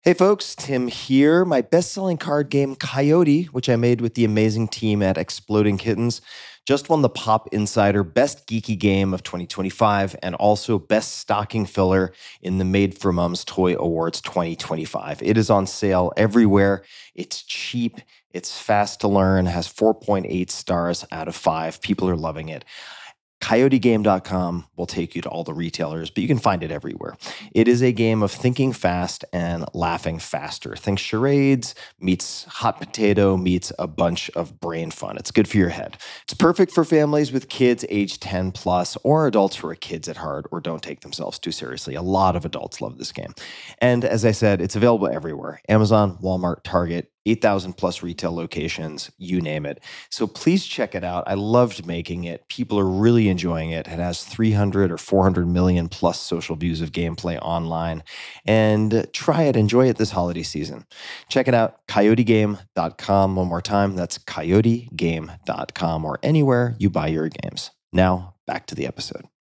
Hey folks, Tim here. My best-selling card game, Coyote, which I made with the amazing team at Exploding Kittens, just won the Pop Insider Best Geeky Game of 2025 and also Best Stocking Filler in the Made for Mums Toy Awards 2025. It is on sale everywhere. It's cheap. It's fast to learn, has 4.8 stars out of 5. People are loving it. CoyoteGame.com will take you to all the retailers, but you can find it everywhere. It is a game of thinking fast and laughing faster. Think charades meets hot potato meets a bunch of brain fun. It's good for your head. It's perfect for families with kids age 10 plus or adults who are kids at heart or don't take themselves too seriously. A lot of adults love this game. And as I said, it's available everywhere. Amazon, Walmart, Target, 8,000 plus retail locations, you name it. So please check it out. I loved making it. People are really enjoying it. It has 300 or 400 million plus social views of gameplay online. And try it. Enjoy it this holiday season. Check it out, coyotegame.com. One more time, that's coyotegame.com or anywhere you buy your games. Now, back to the episode.